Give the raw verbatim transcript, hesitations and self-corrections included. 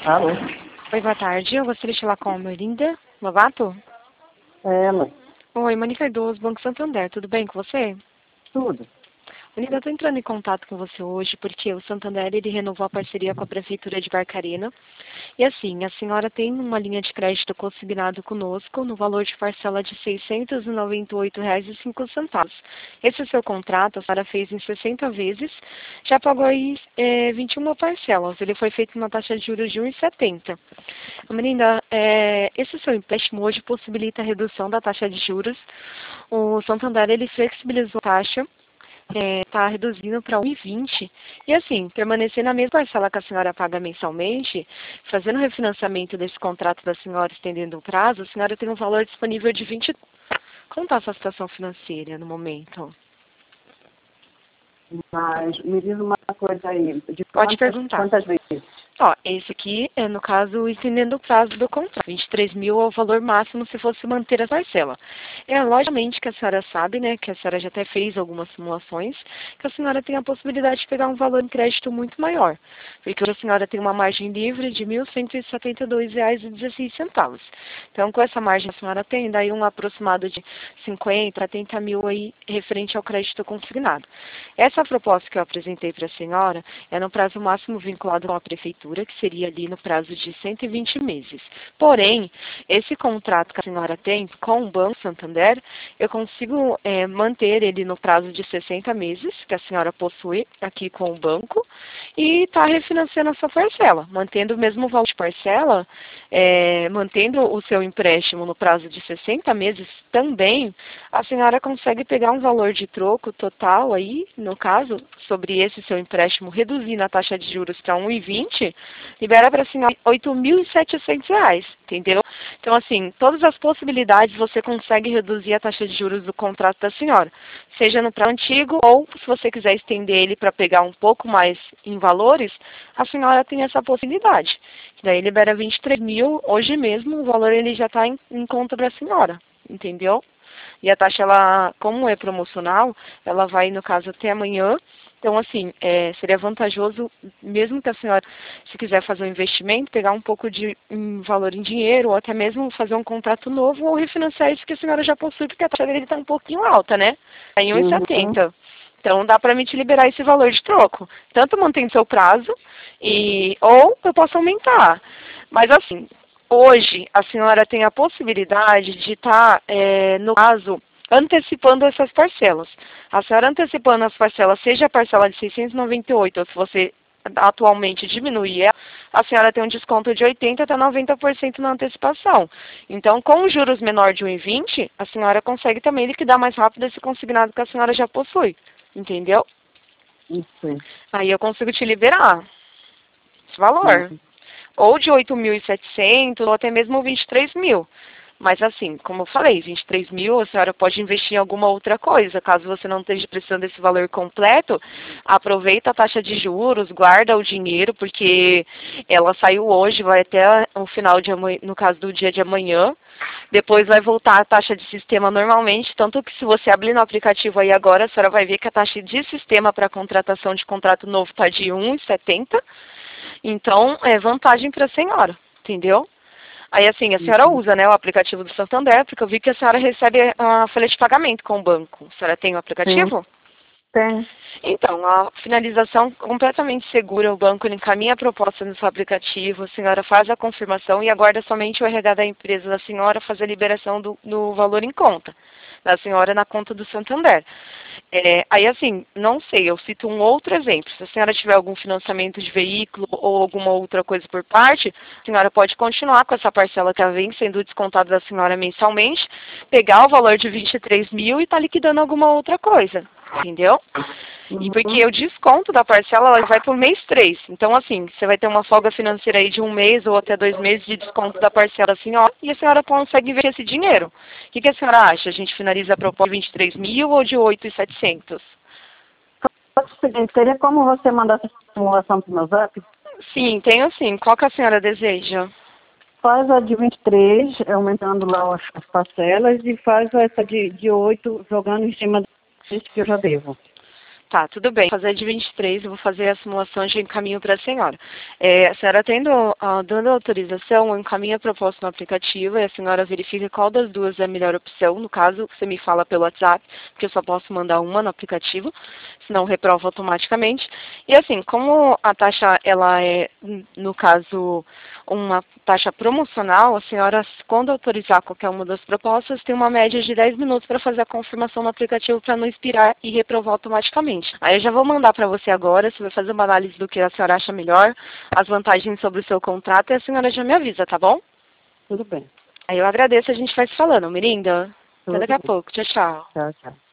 Alô? Oi, boa tarde. Eu gostaria de falar com a Melinda Lovato. É ela. Oi, Mani Cardoso, Banco Santander. Tudo bem com você? Tudo. Melinda, eu estou entrando em contato com você hoje porque o Santander ele renovou a parceria com a Prefeitura de Barcarena. E assim, a senhora tem uma linha de crédito consignado conosco no valor de parcela de seiscentos e noventa e oito reais e cinco centavos. Esse é o seu contrato, a senhora fez em sessenta vezes, já pagou aí é, vinte e uma parcelas. Ele foi feito na taxa de juros de um vírgula setenta. Melinda, é, esse seu empréstimo hoje possibilita a redução da taxa de juros. O Santander ele flexibilizou a taxa, está reduzindo para um vírgula vinte. E assim, permanecer na mesma parcela que a senhora paga mensalmente, fazendo o refinanciamento desse contrato da senhora, estendendo o prazo, a senhora tem um valor disponível de vinte. Como está a sua situação financeira no momento? Mas me diz uma coisa aí. De Pode quantas, perguntar. quantas vezes? Ó, esse aqui é, no caso, estendendo o prazo do contrato. vinte e três mil é o valor máximo se fosse manter a parcela. É, logicamente que a senhora sabe, né, que a senhora já até fez algumas simulações, que a senhora tem a possibilidade de pegar um valor em crédito muito maior. Porque hoje a senhora tem uma margem livre de mil cento e setenta e dois reais e dezesseis centavos. Então, com essa margem a senhora tem daí um aproximado de cinquenta, setenta mil aí referente ao crédito consignado. Essa proposta que eu apresentei para a senhora é no prazo máximo vinculado com a prefeitura, que seria ali no prazo de cento e vinte meses. Porém, esse contrato que a senhora tem com o Banco Santander, eu consigo é, manter ele no prazo de sessenta meses, que a senhora possui aqui com o banco, e está refinanciando a sua parcela, mantendo o mesmo valor de parcela, é, mantendo o seu empréstimo no prazo de sessenta meses também, a senhora consegue pegar um valor de troco total aí, no caso, sobre esse seu empréstimo, reduzindo a taxa de juros para um vírgula vinte, libera para a senhora oito mil e setecentos reais, entendeu? Então, assim, todas as possibilidades você consegue reduzir a taxa de juros do contrato da senhora, seja no prazo antigo ou, se você quiser estender ele para pegar um pouco mais em valores, a senhora tem essa possibilidade. Daí libera vinte e três mil, hoje mesmo o valor ele já está em, em conta da senhora, entendeu? E a taxa, ela, como é promocional, ela vai, no caso, até amanhã. Então, assim, é, seria vantajoso, mesmo que a senhora, se quiser fazer um investimento, pegar um pouco de um valor em dinheiro, ou até mesmo fazer um contrato novo, ou refinanciar isso que a senhora já possui, porque a taxa dele está um pouquinho alta, né? Está em um vírgula setenta. Uhum. Então, dá para mim te liberar esse valor de troco. Tanto mantendo seu prazo, e, ou eu posso aumentar. Mas, assim, hoje a senhora tem a possibilidade de estar, é, no caso, antecipando essas parcelas. A senhora antecipando as parcelas, seja a parcela de seiscentos e noventa e oito, ou se você atualmente diminuir ela, a senhora tem um desconto de oitenta por cento até noventa por cento na antecipação. Então, com os juros menor de um vírgula vinte, a senhora consegue também liquidar mais rápido esse consignado que a senhora já possui. Entendeu? Isso. Aí eu consigo te liberar esse valor. Uhum. Ou de oito mil e setecentos, ou até mesmo vinte e três mil. Mas assim, como eu falei, vinte e três mil, a senhora pode investir em alguma outra coisa. Caso você não esteja precisando desse valor completo, aproveita a taxa de juros, guarda o dinheiro, porque ela saiu hoje, vai até o final de amanhã, no caso do dia de amanhã. Depois vai voltar a taxa de sistema normalmente, tanto que se você abrir no aplicativo aí agora, a senhora vai ver que a taxa de sistema para contratação de contrato novo está de um vírgula setenta. Então, é vantagem para a senhora, entendeu? Aí, assim, a senhora Uhum. usa, né, o aplicativo do Santander, porque eu vi que a senhora recebe a folha de pagamento com o banco. A senhora tem o Sim, aplicativo? tem. Então, a finalização completamente segura, o banco ele encaminha a proposta no seu aplicativo, a senhora faz a confirmação e aguarda somente o R H da empresa da senhora fazer a liberação do, do valor em conta, da senhora na conta do Santander. É, aí, assim, não sei, eu cito um outro exemplo. Se a senhora tiver algum financiamento de veículo ou alguma outra coisa por parte, a senhora pode continuar com essa parcela que ela vem sendo descontada da senhora mensalmente, pegar o valor de vinte e três mil e estar tá liquidando alguma outra coisa, entendeu? E porque Uhum. o desconto da parcela ela vai para o mês três. Então, assim, você vai ter uma folga financeira aí de um mês ou até dois meses de desconto da parcela da senhora e a senhora consegue investir esse dinheiro. O que, que a senhora acha? A gente finaliza a proposta de vinte e três mil ou de oito mil e setecentos? Só que o seguinte, seria como você mandar essa simulação para o meu zap? Sim, tenho sim. Qual que a senhora deseja? Faz a de vinte e três, aumentando lá as, as parcelas, e faz essa de, de oito, jogando em cima desse que eu já devo. Tá, tudo bem. Vou fazer de vinte e três, eu vou fazer a simulação de encaminho para a senhora. É, a senhora tendo, uh, dando autorização, eu encaminho a proposta no aplicativo e a senhora verifica qual das duas é a melhor opção. No caso, você me fala pelo WhatsApp, porque eu só posso mandar uma no aplicativo, senão reprova automaticamente. E assim, como a taxa, ela é, no caso, uma taxa promocional, a senhora, quando autorizar qualquer uma das propostas, tem uma média de dez minutos para fazer a confirmação no aplicativo para não expirar e reprovar automaticamente. Aí eu já vou mandar para você agora, você vai fazer uma análise do que a senhora acha melhor, as vantagens sobre o seu contrato e a senhora já me avisa, tá bom? Tudo bem. Aí eu agradeço, a gente vai se falando. Mirinda, até Tudo daqui a bem. pouco. Tchau, tchau. Tchau, tchau.